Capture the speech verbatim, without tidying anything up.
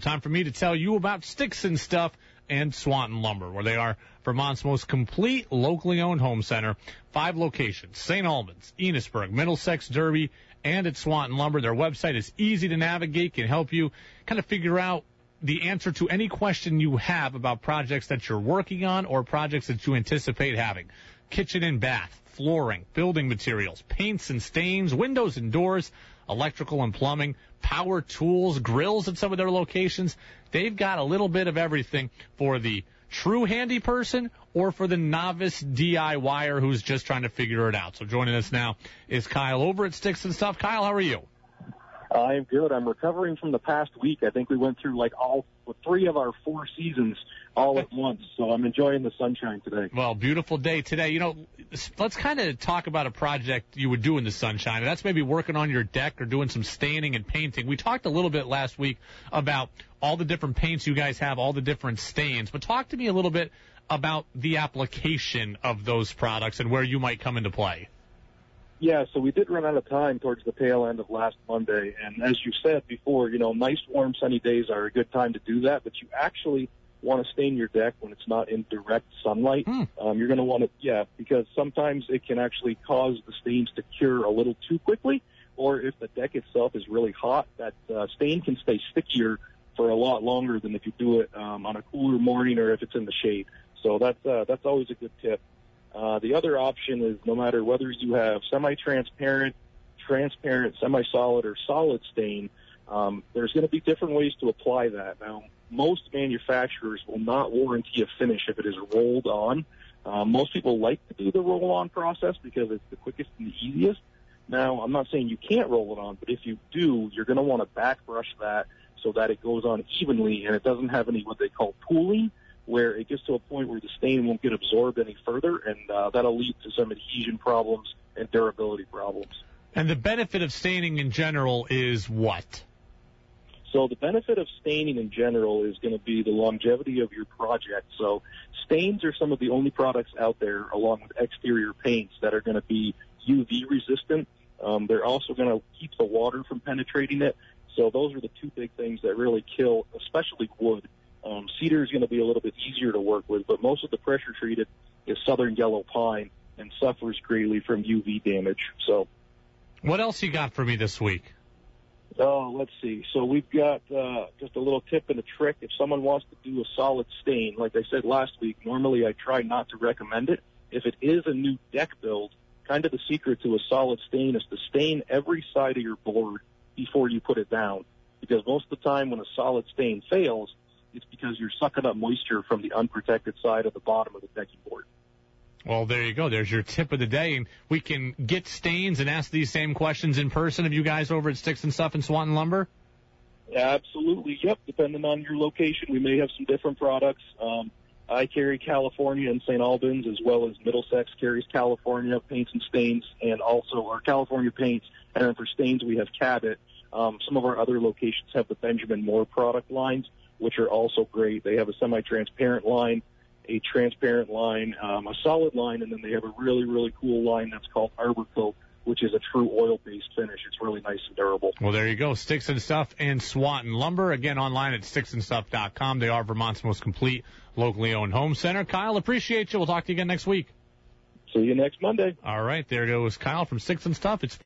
Time for me to tell you about Sticks and Stuff and Swanton Lumber, where they are Vermont's most complete locally owned home center. Five locations: Saint Albans, Enosburg, Middlesex, Derby, and at Swanton Lumber. Their website is easy to navigate, can help you kind of figure out the answer to any question you have about projects that you're working on or projects that you anticipate having. Kitchen and bath, flooring, building materials, paints and stains, windows and doors, electrical and plumbing, power tools, grills at some of their locations. They've got a little bit of everything for the true handy person or for the novice DIYer who's just trying to figure it out. So joining us now is Kyle over at Sticks and Stuff. Kyle, how are you? I'm good. I'm recovering from the past week. I think we went through like all three of our four seasons all at once, so I'm enjoying the sunshine today. Well, beautiful day today. You know, let's kind of talk about a project you would do in the sunshine, and that's maybe working on your deck or doing some staining and painting. We talked a little bit last week about all the different paints you guys have, all the different stains, but talk to me a little bit about the application of those products and where you might come into play. Yeah, so we did run out of time towards the tail end of last Monday, and as you said before, you know, nice, warm, sunny days are a good time to do that, but you actually want to stain your deck when it's not in direct sunlight. Hmm. Um, you're going to want to, yeah, because sometimes it can actually cause the stains to cure a little too quickly, or if the deck itself is really hot, that uh, stain can stay stickier for a lot longer than if you do it um, on a cooler morning or if it's in the shade. So that's uh, that's always a good tip. Uh, the other option is no matter whether you have semi-transparent, transparent, semi-solid, or solid stain, um, there's going to be different ways to apply that. Now, most manufacturers will not warranty a finish if it is rolled on. Uh, most people like to do the roll-on process because it's the quickest and the easiest. Now, I'm not saying you can't roll it on, but if you do, you're going to want to back brush that so that it goes on evenly and it doesn't have any what they call pooling, where it gets to a point where the stain won't get absorbed any further, and uh, that'll lead to some adhesion problems and durability problems. And the benefit of staining in general is what? So the benefit of staining in general is going to be the longevity of your project. So stains are some of the only products out there, along with exterior paints, that are going to be U V resistant. Um, they're also going to keep the water from penetrating it. So those are the two big things that really kill, especially wood. Um, cedar is going to be a little bit easier to work with, but most of the pressure-treated is southern yellow pine and suffers greatly from U V damage. So, what else you got for me this week? Oh, let's see. So we've got uh, just a little tip and a trick. If someone wants to do a solid stain, like I said last week, normally I try not to recommend it. If it is a new deck build, kind of the secret to a solid stain is to stain every side of your board before you put it down, because most of the time when a solid stain fails, it's because you're sucking up moisture from the unprotected side of the bottom of the decking board. Well, there you go. There's your tip of the day. And we can get stains and ask these same questions in person of you guys over at Sticks and Stuff and Swanton Lumber? Yeah, absolutely. Yep, depending on your location, we may have some different products. Um, I carry California and Saint Albans, as well as Middlesex carries California paints and stains, and also our California paints. And then for stains, we have Cabot. Um, some of our other locations have the Benjamin Moore product lines, which are also great. They have a semi-transparent line, a transparent line, um, a solid line, and then they have a really, really cool line that's called Arbor Coat, which is a true oil-based finish. It's really nice and durable. Well, there you go. Sticks and Stuff and Swanton Lumber. Again, online at sticks and stuff dot com. They are Vermont's most complete locally owned home center. Kyle, appreciate you. We'll talk to you again next week. See you next Monday. All right. There goes Kyle from Sticks and Stuff. It's